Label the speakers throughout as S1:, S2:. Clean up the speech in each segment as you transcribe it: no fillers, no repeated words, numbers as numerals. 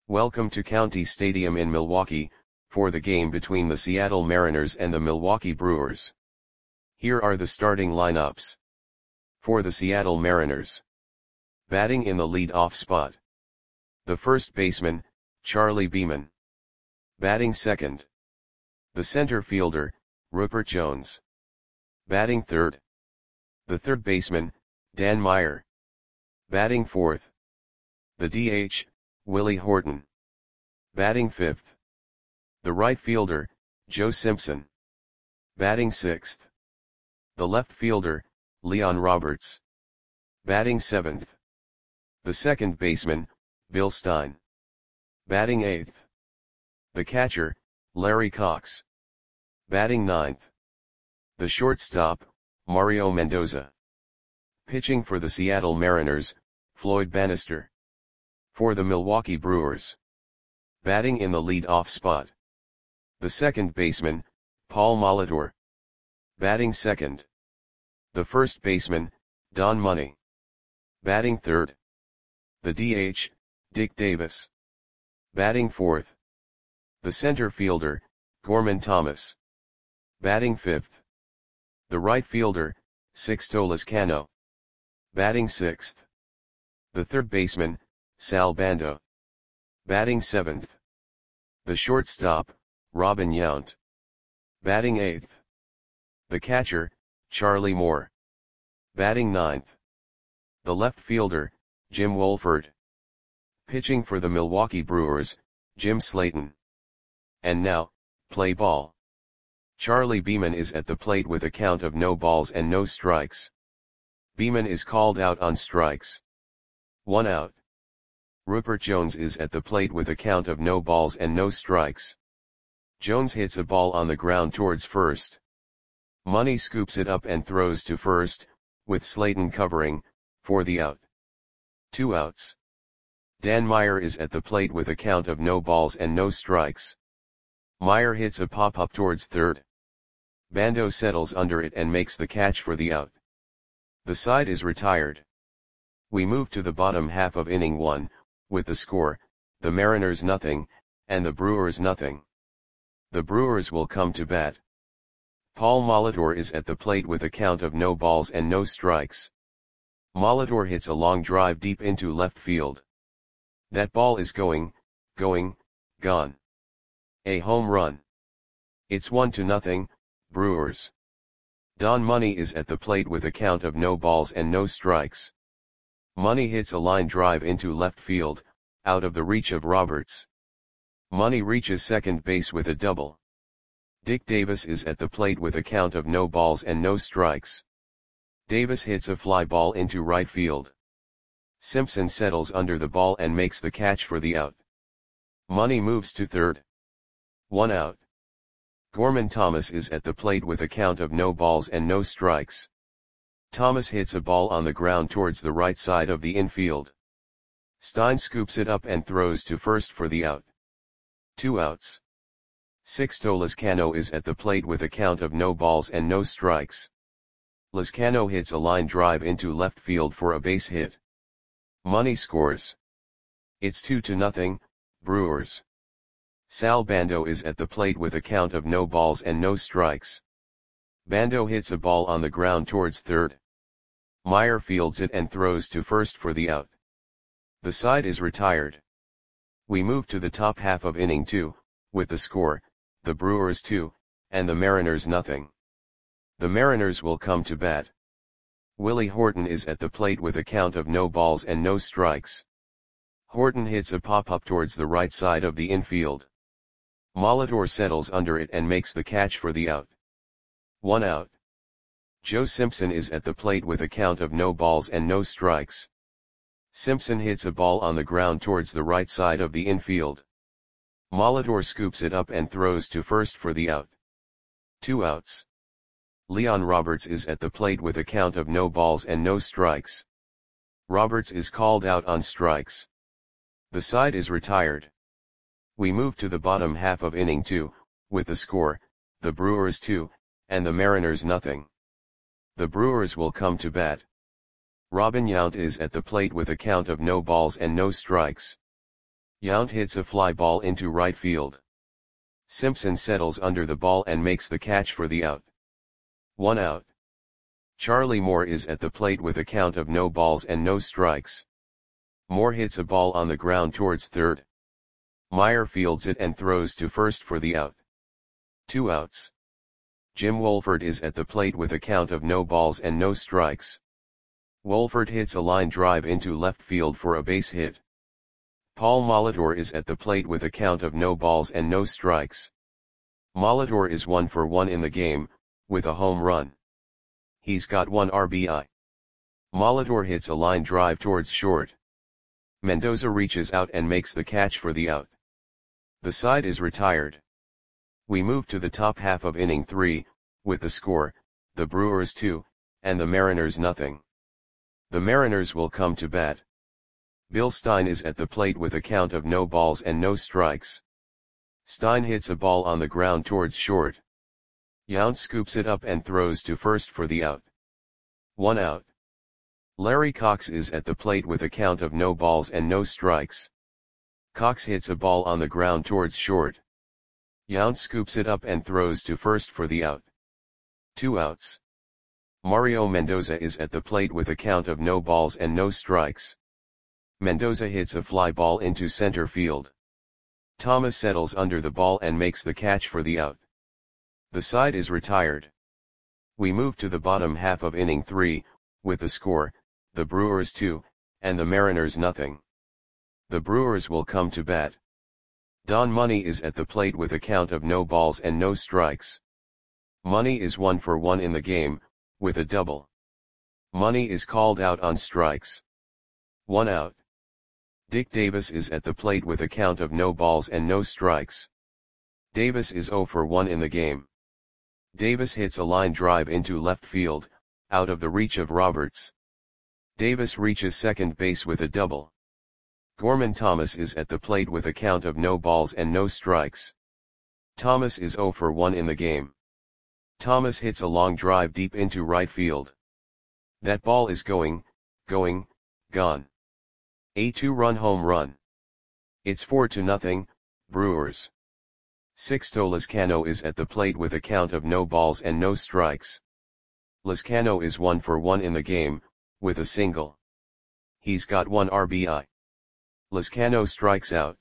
S1: Welcome to County Stadium in Milwaukee, for the game between the Seattle Mariners and the Milwaukee Brewers. Here are the starting lineups. For the Seattle Mariners. Batting in the lead-off spot. The first baseman, Charlie Beeman. Batting second. The center fielder, Rupert Jones. Batting third. The third baseman, Dan Meyer. Batting fourth. The DH, Willie Horton. Batting fifth. The right fielder, Joe Simpson. Batting sixth. The left fielder, Leon Roberts. Batting seventh. The second baseman, Bill Stein. Batting eighth. The catcher, Larry Cox. Batting ninth. The shortstop, Mario Mendoza. Pitching for the Seattle Mariners, Floyd Bannister. For the Milwaukee Brewers. Batting in the lead-off spot. The second baseman, Paul Molitor. Batting second. The first baseman, Don Money. Batting third. The DH, Dick Davis. Batting fourth. The center fielder, Gorman Thomas. Batting fifth. The right fielder, Sixto Lizcano. Batting sixth. The third baseman, Sal Bando. Batting seventh. The shortstop, Robin Yount. Batting eighth. The catcher, Charlie Moore. Batting ninth. The left fielder, Jim Wolford. Pitching for the Milwaukee Brewers, Jim Slayton. And now, play ball. Charlie Beeman is at the plate with a count of no balls and no strikes. Beeman is called out on strikes. 1 out. Rupert Jones is at the plate with a count of no balls and no strikes. Jones hits a ball on the ground towards first. Money scoops it up and throws to first, with Slayton covering, for the out. 2 outs. Dan Meyer is at the plate with a count of no balls and no strikes. Meyer hits a pop-up towards third. Bando settles under it and makes the catch for the out. The side is retired. We move to the bottom half of inning 1, with the score, the Mariners nothing, and the Brewers nothing. The Brewers will come to bat. Paul Molitor is at the plate with a count of no balls and no strikes. Molitor hits a long drive deep into left field. That ball is gone. A home run. It's 1-0, Brewers. Don Money is at the plate with a count of no balls and no strikes. Money hits a line drive into left field, out of the reach of Roberts. Money reaches second base with a double. Dick Davis is at the plate with a count of no balls and no strikes. Davis hits a fly ball into right field. Simpson settles under the ball and makes the catch for the out. Money moves to third. 1 out. Gorman Thomas is at the plate with a count of no balls and no strikes. Thomas hits a ball on the ground towards the right side of the infield. Stein scoops it up and throws to first for the out. 2 outs. Sixto Lizcano is at the plate with a count of no balls and no strikes. Lizcano hits a line drive into left field for a base hit. Money scores. It's 2-0, Brewers. Sal Bando is at the plate with a count of no balls and no strikes. Bando hits a ball on the ground towards third. Meyer fields it and throws to first for the out. The side is retired. We move to the top half of inning 2, with the score, the Brewers 2, and the Mariners nothing. The Mariners will come to bat. Willie Horton is at the plate with a count of no balls and no strikes. Horton hits a pop-up towards the right side of the infield. Molitor settles under it and makes the catch for the out. 1 out. Joe Simpson is at the plate with a count of no balls and no strikes. Simpson hits a ball on the ground towards the right side of the infield. Molitor scoops it up and throws to first for the out. 2 outs. Leon Roberts is at the plate with a count of no balls and no strikes. Roberts is called out on strikes. The side is retired. We move to the bottom half of inning 2, with the score, the Brewers 2, and the Mariners nothing. The Brewers will come to bat. Robin Yount is at the plate with a count of no balls and no strikes. Yount hits a fly ball into right field. Simpson settles under the ball and makes the catch for the out. 1 out. Charlie Moore is at the plate with a count of no balls and no strikes. Moore hits a ball on the ground towards third. Meyer fields it and throws to first for the out. 2 outs. Jim Wolford is at the plate with a count of no balls and no strikes. Wolford hits a line drive into left field for a base hit. Paul Molitor is at the plate with a count of no balls and no strikes. Molitor is 1 for 1 in the game, with a home run. He's got 1 RBI. Molitor hits a line drive towards short. Mendoza reaches out and makes the catch for the out. The side is retired. We move to the top half of inning 3, with the score, the Brewers 2, and the Mariners nothing. The Mariners will come to bat. Bill Stein is at the plate with a count of no balls and no strikes. Stein hits a ball on the ground towards short. Yount scoops it up and throws to first for the out. 1 out. Larry Cox is at the plate with a count of no balls and no strikes. Cox hits a ball on the ground towards short. Yount scoops it up and throws to first for the out. 2 outs. Mario Mendoza is at the plate with a count of no balls and no strikes. Mendoza hits a fly ball into center field. Thomas settles under the ball and makes the catch for the out. The side is retired. We move to the bottom half of inning 3, with the score, the Brewers 2, and the Mariners nothing. The Brewers will come to bat. Don Money is at the plate with a count of no balls and no strikes. Money is 1 for 1 in the game, with a double. Money is called out on strikes. 1 out. Dick Davis is at the plate with a count of no balls and no strikes. Davis is 0 for 1 in the game. Davis hits a line drive into left field, out of the reach of Roberts. Davis reaches second base with a double. Gorman Thomas is at the plate with a count of no balls and no strikes. Thomas is 0 for 1 in the game. Thomas hits a long drive deep into right field. That ball is gone. A 2-run home run. It's 4-0, Brewers. Sixto Lizcano is at the plate with a count of no balls and no strikes. Lizcano is 1 for 1 in the game, with a single. He's got 1 RBI. Lizcano strikes out.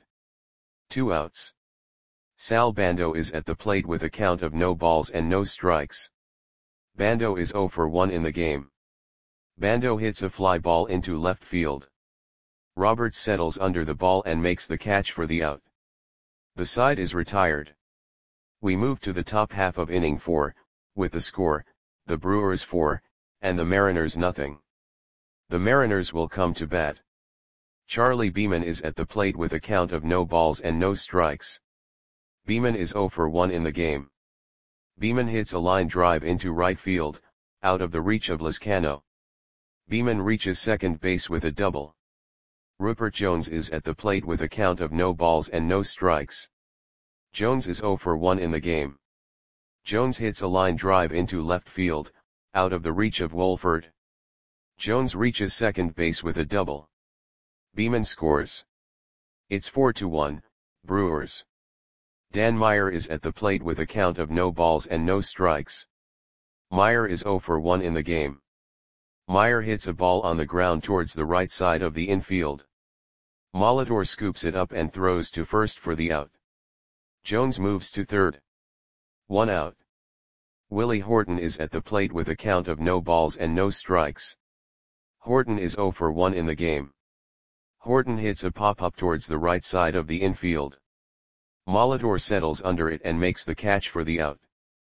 S1: 2 outs. Sal Bando is at the plate with a count of no balls and no strikes. Bando is 0 for 1 in the game. Bando hits a fly ball into left field. Roberts settles under the ball and makes the catch for the out. The side is retired. We move to the top half of inning 4, with the score, the Brewers 4, and the Mariners nothing. The Mariners will come to bat. Charlie Beeman is at the plate with a count of no balls and no strikes. Beeman is 0 for 1 in the game. Beeman hits a line drive into right field, out of the reach of Lizcano. Beeman reaches second base with a double. Rupert Jones is at the plate with a count of no balls and no strikes. Jones is 0 for 1 in the game. Jones hits a line drive into left field, out of the reach of Wolford. Jones reaches second base with a double. Beeman scores. It's 4-1, Brewers. Dan Meyer is at the plate with a count of no balls and no strikes. Meyer is 0 for 1 in the game. Meyer hits a ball on the ground towards the right side of the infield. Molitor scoops it up and throws to first for the out. Jones moves to third. 1 out. Willie Horton is at the plate with a count of no balls and no strikes. Horton is 0 for 1 in the game. Horton hits a pop-up towards the right side of the infield. Molitor settles under it and makes the catch for the out.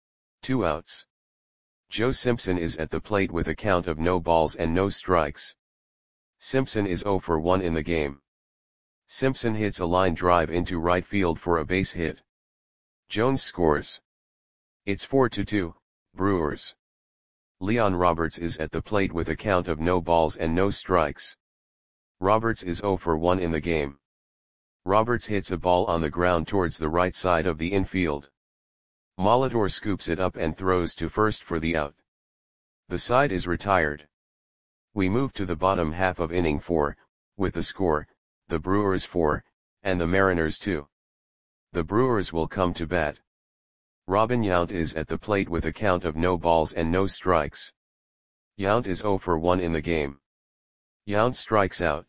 S1: 2 outs. Joe Simpson is at the plate with a count of no balls and no strikes. Simpson is 0 for 1 in the game. Simpson hits a line drive into right field for a base hit. Jones scores. It's 4-2, Brewers. Leon Roberts is at the plate with a count of no balls and no strikes. Roberts is 0 for 1 in the game. Roberts hits a ball on the ground towards the right side of the infield. Molitor scoops it up and throws to first for the out. The side is retired. We move to the bottom half of inning 4, with the score, the Brewers 4, and the Mariners 2. The Brewers will come to bat. Robin Yount is at the plate with a count of no balls and no strikes. Yount is 0 for 1 in the game. Yount strikes out.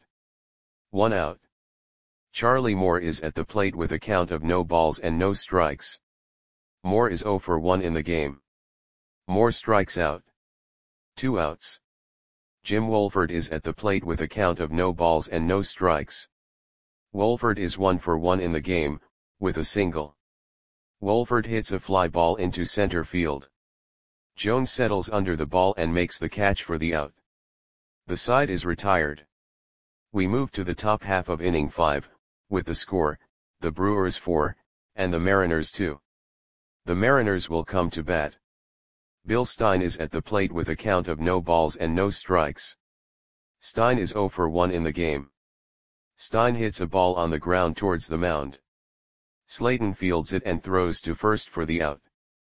S1: 1 out. Charlie Moore is at the plate with a count of no balls and no strikes. Moore is 0 for 1 in the game. Moore strikes out. 2 outs. Jim Wohlford is at the plate with a count of no balls and no strikes. Wohlford is 1 for 1 in the game, with a single. Wohlford hits a fly ball into center field. Jones settles under the ball and makes the catch for the out. The side is retired. We move to the top half of inning 5, with the score, the Brewers 4, and the Mariners 2. The Mariners will come to bat. Bill Stein is at the plate with a count of no balls and no strikes. Stein is 0 for 1 in the game. Stein hits a ball on the ground towards the mound. Slayton fields it and throws to first for the out.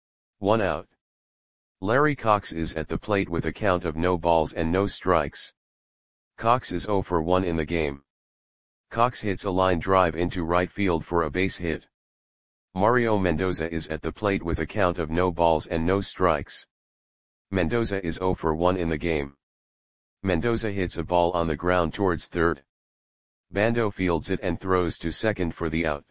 S1: 1 out. Larry Cox is at the plate with a count of no balls and no strikes. Cox is 0 for 1 in the game. Cox hits a line drive into right field for a base hit. Mario Mendoza is at the plate with a count of no balls and no strikes. Mendoza is 0 for 1 in the game. Mendoza hits a ball on the ground towards third. Bando fields it and throws to second for the out.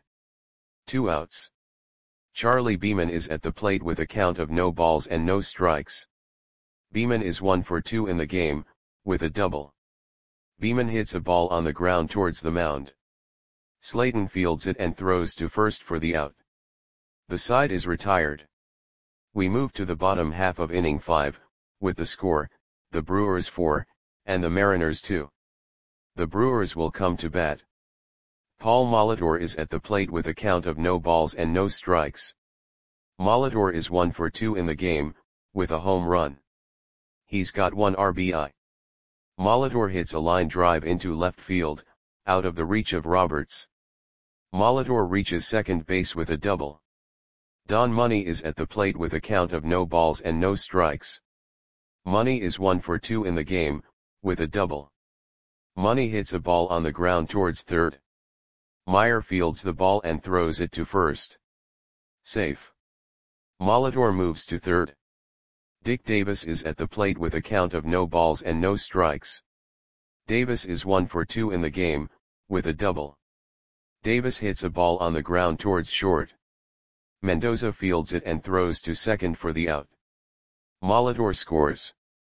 S1: 2 outs. Charlie Beeman is at the plate with a count of no balls and no strikes. Beeman is 1 for 2 in the game, with a double. Beeman hits a ball on the ground towards the mound. Slayton fields it and throws to first for the out. The side is retired. We move to the bottom half of inning 5, with the score, the Brewers 4, and the Mariners 2. The Brewers will come to bat. Paul Molitor is at the plate with a count of no balls and no strikes. Molitor is 1 for 2 in the game, with a home run. He's got 1 RBI. Molitor hits a line drive into left field, out of the reach of Roberts. Molitor reaches second base with a double. Don Money is at the plate with a count of no balls and no strikes. Money is 1 for 2 in the game, with a double. Money hits a ball on the ground towards third. Meyer fields the ball and throws it to first. Safe. Molitor moves to third. Dick Davis is at the plate with a count of no balls and no strikes. Davis is 1 for 2 in the game, with a double. Davis hits a ball on the ground towards short. Mendoza fields it and throws to second for the out. Molitor scores.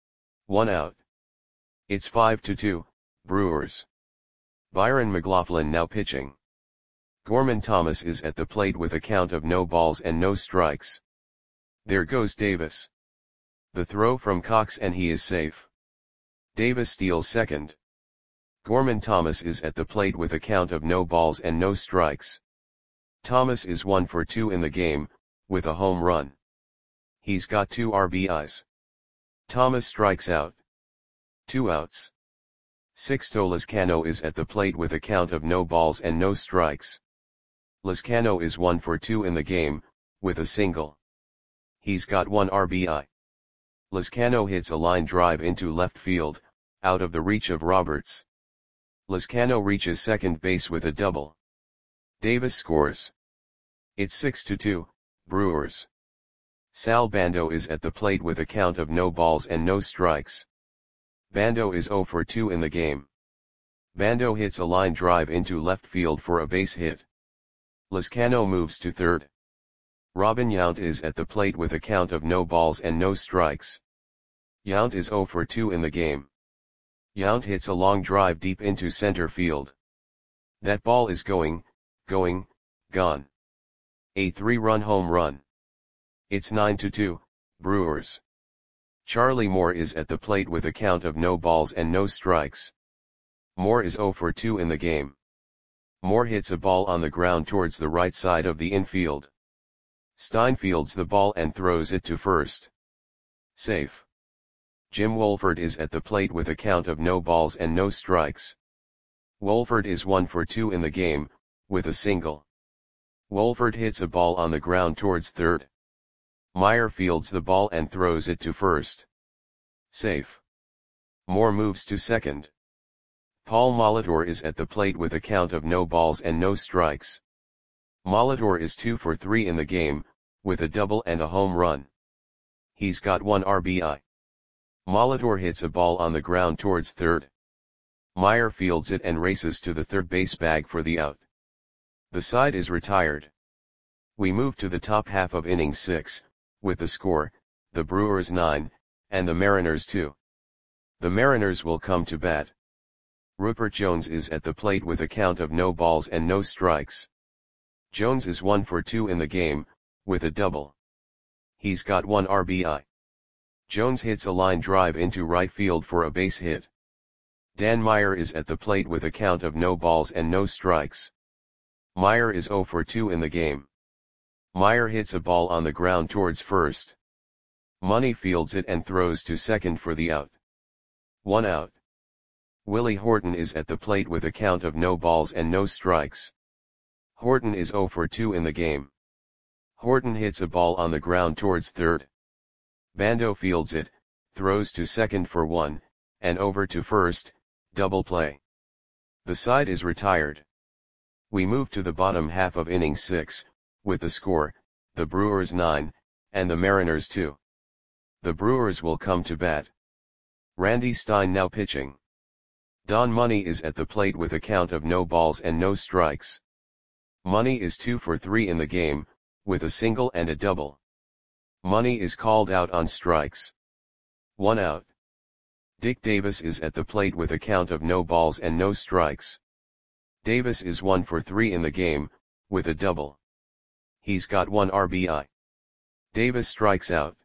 S1: 1 out. It's 5-2, Brewers. Byron McLaughlin now pitching. Gorman Thomas is at the plate with a count of no balls and no strikes. There goes Davis. The throw from Cox and he is safe. Davis steals second. Gorman Thomas is at the plate with a count of no balls and no strikes. Thomas is 1 for 2 in the game, with a home run. He's got 2 RBIs. Thomas strikes out. 2 outs. Sixto Lezcano is at the plate with a count of no balls and no strikes. Lezcano is 1 for 2 in the game, with a single. He's got 1 RBI. Lezcano hits a line drive into left field, out of the reach of Roberts. Lezcano reaches second base with a double. Davis scores. It's 6-2, Brewers. Sal Bando is at the plate with a count of no balls and no strikes. Bando is 0 for 2 in the game. Bando hits a line drive into left field for a base hit. Lezcano moves to third. Robin Yount is at the plate with a count of no balls and no strikes. Yount is 0 for 2 in the game. Yount hits a long drive deep into center field. That ball is gone. A 3-run home run. It's 9-2, Brewers. Charlie Moore is at the plate with a count of no balls and no strikes. Moore is 0 for 2 in the game. Moore hits a ball on the ground towards the right side of the infield. Stein fields the ball and throws it to first. Safe. Jim Wohlford is at the plate with a count of no balls and no strikes. Wohlford is 1 for 2 in the game, with a single. Wohlford hits a ball on the ground towards third. Meyer fields the ball and throws it to first. Safe. Moore moves to second. Paul Molitor is at the plate with a count of no balls and no strikes. Molitor is 2 for 3 in the game, with a double and a home run. He's got 1 RBI. Molitor hits a ball on the ground towards third. Meyer fields it and races to the third base bag for the out. The side is retired. We move to the top half of inning 6, with the score, the Brewers 9, and the Mariners 2. The Mariners will come to bat. Rupert Jones is at the plate with a count of no balls and no strikes. Jones is 1 for 2 in the game, with a double. He's got 1 RBI. Jones hits a line drive into right field for a base hit. Dan Meyer is at the plate with a count of no balls and no strikes. Meyer is 0 for 2 in the game. Meyer hits a ball on the ground towards first. Money fields it and throws to second for the out. 1 out. Willie Horton is at the plate with a count of no balls and no strikes. Horton is 0 for 2 in the game. Horton hits a ball on the ground towards third. Bando fields it, throws to second for 1, and over to first, double play. The side is retired. We move to the bottom half of inning 6, with the score, the Brewers 9, and the Mariners 2. The Brewers will come to bat. Randy Stein now pitching. Don Money is at the plate with a count of no balls and no strikes. Money is 2 for 3 in the game, with a single and a double. Money is called out on strikes. 1 out. Dick Davis is at the plate with a count of no balls and no strikes. Davis is 1 for 3 in the game, with a double. He's got 1 RBI. Davis strikes out.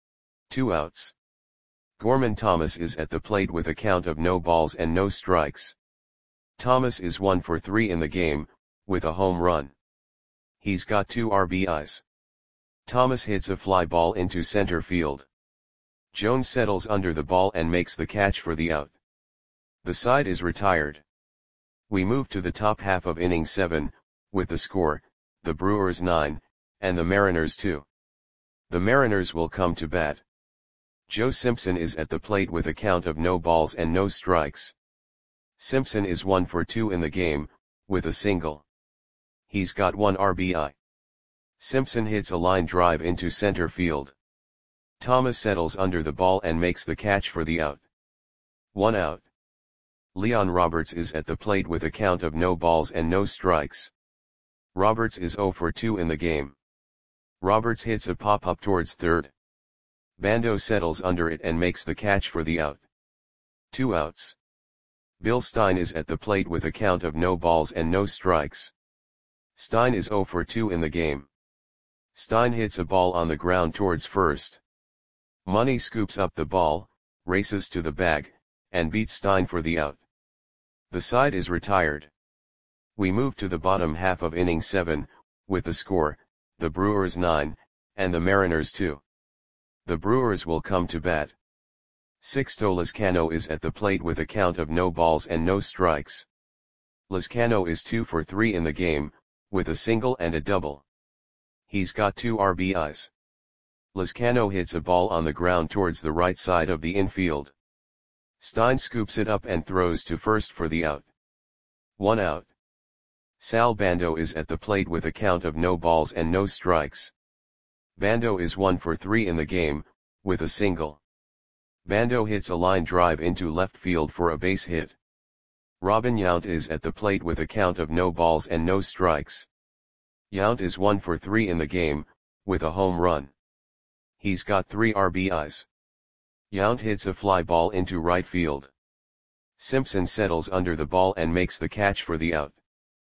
S1: 2 outs. Gorman Thomas is at the plate with a count of no balls and no strikes. Thomas is 1 for 3 in the game, with a home run. He's got 2 RBIs. Thomas hits a fly ball into center field. Jones settles under the ball and makes the catch for the out. The side is retired. We move to the top half of inning 7, with the score, the Brewers 9, and the Mariners 2. The Mariners will come to bat. Joe Simpson is at the plate with a count of no balls and no strikes. Simpson is 1 for 2 in the game, with a single. He's got 1 RBI. Simpson hits a line drive into center field. Thomas settles under the ball and makes the catch for the out. 1 out. Leon Roberts is at the plate with a count of no balls and no strikes. Roberts is 0 for 2 in the game. Roberts hits a pop-up towards third. Bando settles under it and makes the catch for the out. 2 outs. Bill Stein is at the plate with a count of no balls and no strikes. Stein is 0 for 2 in the game. Stein hits a ball on the ground towards first. Money scoops up the ball, races to the bag, and beats Stein for the out. The side is retired. We move to the bottom half of inning 7, with the score, the Brewers 9, and the Mariners 2. The Brewers will come to bat. Sixto Lizcano is at the plate with a count of no balls and no strikes. Lizcano is 2 for 3 in the game, with a single and a double. He's got 2 RBIs. Lizcano hits a ball on the ground towards the right side of the infield. Stein scoops it up and throws to first for the out. 1 out. Sal Bando is at the plate with a count of no balls and no strikes. Bando is 1 for 3 in the game, with a single. Bando hits a line drive into left field for a base hit. Robin Yount is at the plate with a count of no balls and no strikes. Yount is 1 for 3 in the game, with a home run. He's got 3 RBIs. Yount hits a fly ball into right field. Simpson settles under the ball and makes the catch for the out.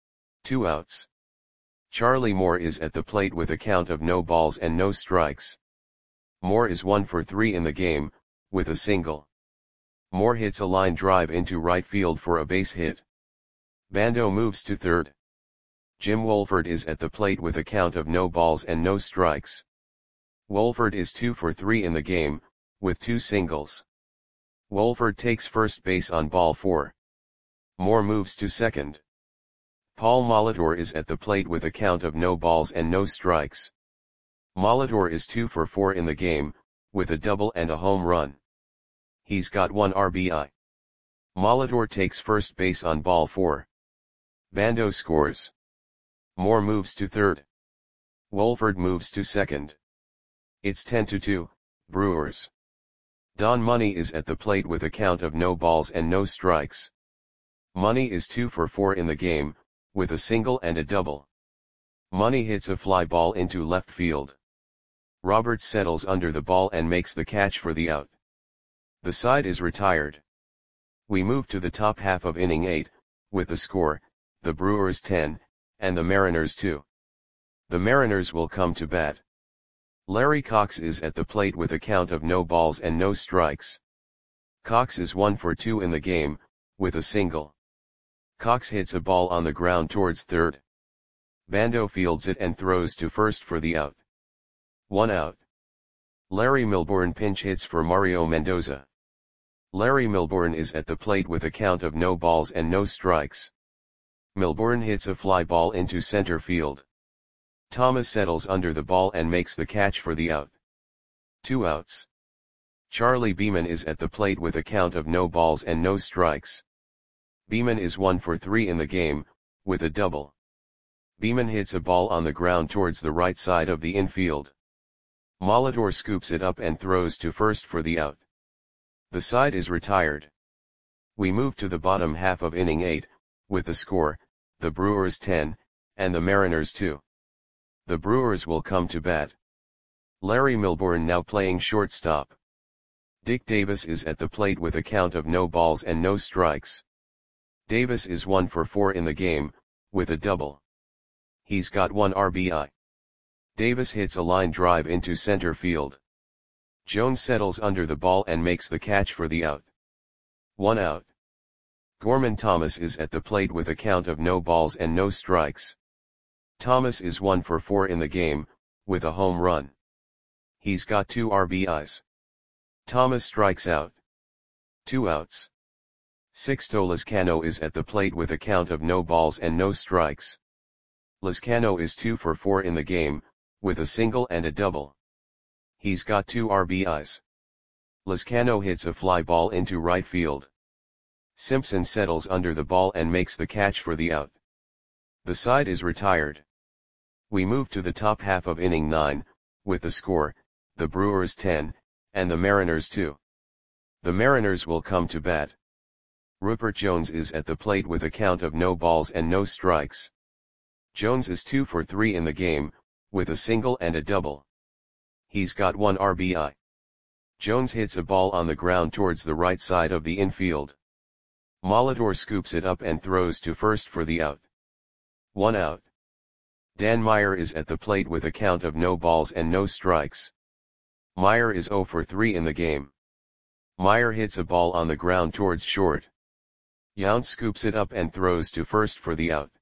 S1: 2 outs. Charlie Moore is at the plate with a count of no balls and no strikes. Moore is 1 for 3 in the game, with a single. Moore hits a line drive into right field for a base hit. Bando moves to third. Jim Wolford is at the plate with a count of no balls and no strikes. Wolford is 2 for 3 in the game, with 2 singles. Wolford takes first base on ball 4. Moore moves to second. Paul Molitor is at the plate with a count of no balls and no strikes. Molitor is 2 for 4 in the game, with a double and a home run. He's got 1 RBI. Molitor takes first base on ball 4. Bando scores. Moore moves to third. Wolford moves to second. It's 10-2, Brewers. Don Money is at the plate with a count of no balls and no strikes. Money is 2 for 4 in the game, with a single and a double. Money hits a fly ball into left field. Roberts settles under the ball and makes the catch for the out. The side is retired. We move to the top half of inning 8, with the score, the Brewers 10, and the Mariners 2. The Mariners will come to bat. Larry Cox is at the plate with a count of no balls and no strikes. Cox is 1 for 2 in the game, with a single. Cox hits a ball on the ground towards third. Bando fields it and throws to first for the out. 1 out. Larry Milbourne pinch hits for Mario Mendoza. Larry Milbourne is at the plate with a count of no balls and no strikes. Milbourne hits a fly ball into center field. Thomas settles under the ball and makes the catch for the out. 2 outs. Charlie Beeman is at the plate with a count of no balls and no strikes. Beeman is 1 for 3 in the game, with a double. Beeman hits a ball on the ground towards the right side of the infield. Molitor scoops it up and throws to first for the out. The side is retired. We move to the bottom half of inning 8, with the score, the Brewers 10, and the Mariners 2. The Brewers will come to bat. Larry Milbourne now playing shortstop. Dick Davis is at the plate with a count of no balls and no strikes. Davis is 1 for 4 in the game, with a double. He's got 1 RBI. Davis hits a line drive into center field. Jones settles under the ball and makes the catch for the out. 1 out. Gorman Thomas is at the plate with a count of no balls and no strikes. Thomas is 1 for 4 in the game, with a home run. He's got 2 RBIs. Thomas strikes out. 2 outs. Sixto Lizcano is at the plate with a count of no balls and no strikes. Lizcano is 2 for 4 in the game, with a single and a double. He's got 2 RBIs. Lizcano hits a fly ball into right field. Simpson settles under the ball and makes the catch for the out. The side is retired. We move to the top half of inning 9, with the score, the Brewers 10, and the Mariners 2. The Mariners will come to bat. Rupert Jones is at the plate with a count of no balls and no strikes. Jones is 2 for 3 in the game, with a single and a double. He's got 1 RBI. Jones hits a ball on the ground towards the right side of the infield. Molitor scoops it up and throws to first for the out. 1 out. Dan Meyer is at the plate with a count of no balls and no strikes. Meyer is 0 for 3 in the game. Meyer hits a ball on the ground towards short. Yount scoops it up and throws to first for the out.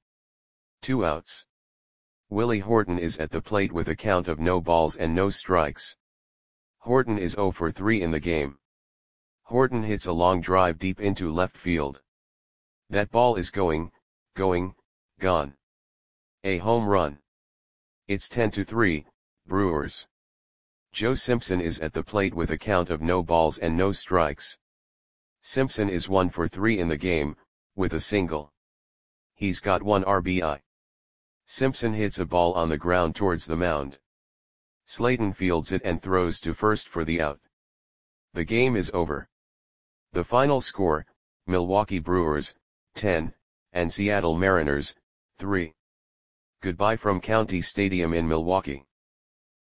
S1: 2 outs. Willie Horton is at the plate with a count of no balls and no strikes. Horton is 0 for 3 in the game. Horton hits a long drive deep into left field. That ball is gone. A home run. It's 10-3, Brewers. Joe Simpson is at the plate with a count of no balls and no strikes. Simpson is 1 for 3 in the game, with a single. He's got 1 RBI. Simpson hits a ball on the ground towards the mound. Slayton fields it and throws to first for the out. The game is over. The final score, Milwaukee Brewers, 10, and Seattle Mariners, 3. Goodbye from County Stadium in Milwaukee.